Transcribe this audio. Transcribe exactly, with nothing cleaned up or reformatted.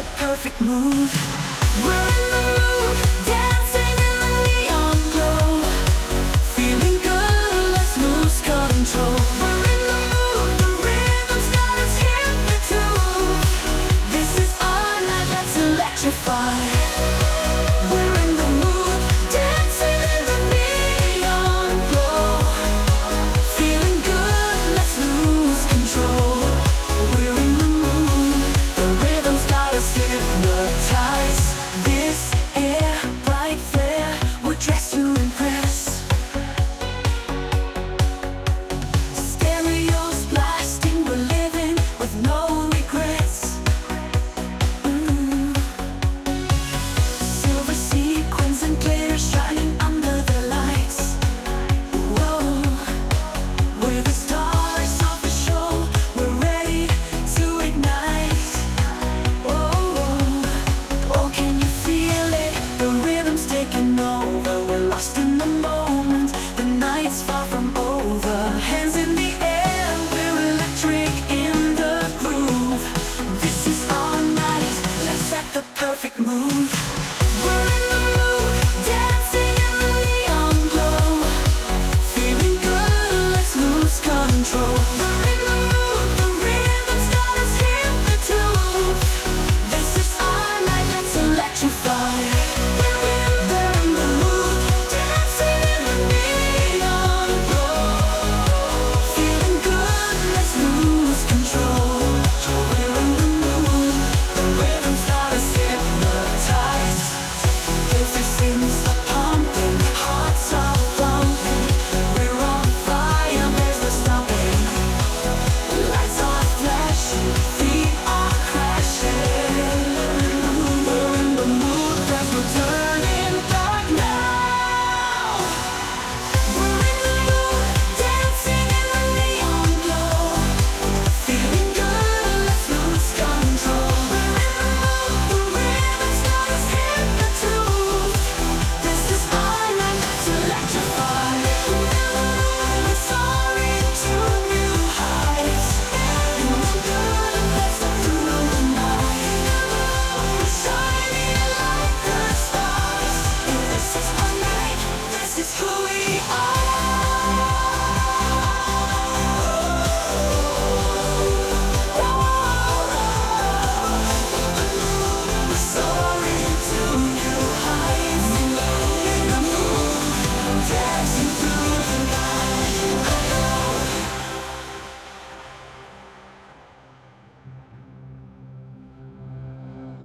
perfect mood. We're in the mood, dancing in the neon glow. Feeling good, let's lose control. We're in the mood, the rhythm's got us hypnotized. This is our night, let's electrify. We're in the mood, dancing in the neon glow. Feeling good, let's lose control. We're in the mood, the rhythm's got us hypnotized. This air, bright flare, we're dressed to impress. Stereos blasting, we're living with no regrets. Mm. Silver sequins and glitter shining under the lights. Whoa, we're the stars of the show, we're ready to ignite. Oh, oh, can you feel it? The rhythm's taking over, we're lost in the moment. The night's far from over. Hands in the air, we're electric in the groove. This is our night, let's set the perfect mood.